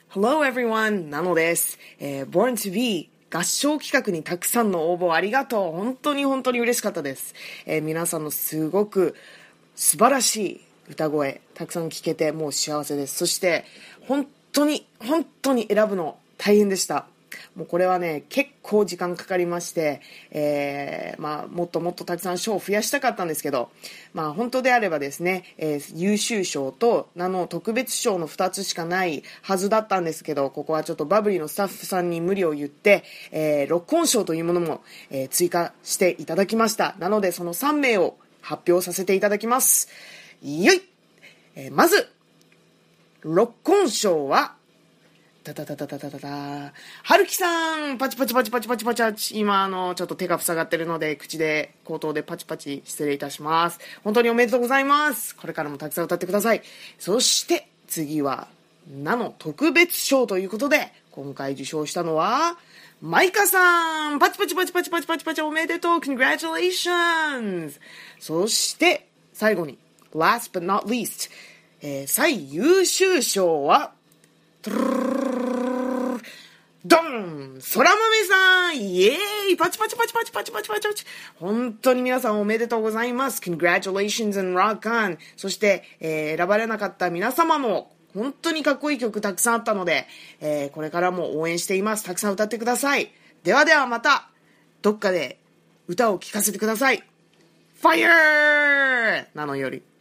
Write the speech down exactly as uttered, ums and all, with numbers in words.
Hello everyone! なのです。えー、Born to be 合唱企画にたくさんの応募ありがとう。本当に本当に嬉しかったです。えー、皆さんのすごく素晴らしい歌声、たくさん聞けてもう幸せです。そして本当に本当に選ぶの大変でした。もうこれはね結構時間かかりまして、えーまあ、もっともっとたくさん賞を増やしたかったんですけど、まあ、本当であればですね、えー、優秀賞と名の特別賞のふたつしかないはずだったんですけど、ここはちょっとバブリーのスタッフさんに無理を言って、えー、録音賞というものも、えー、追加していただきました。なのでそのさんめいを発表させていただきます。よい、えー、まず録音賞はタタタタタタタタはるきさん、パチパチパチパチパチパチパチ。今あのちょっと手が塞がってるので口で口頭でパチパチ失礼いたします。本当におめでとうございます。これからもたくさん歌ってください。そして次は名の特別賞ということで今回受賞したのはマイカさん、パチパチパチパチパチパチパチおめでとう Congratulations。 そして最後に Last but not least、えー、最優秀賞はドン、そら豆さん、イエーイ、パチパチパチパチパチパチパチパチ。本当に皆さんおめでとうございます。 Congratulations and rock on。 そして、えー、選ばれなかった皆様も本当にかっこいい曲たくさんあったので、えー、これからも応援しています。たくさん歌ってください。ではではまたどっかで歌を聴かせてください。 Fire なのより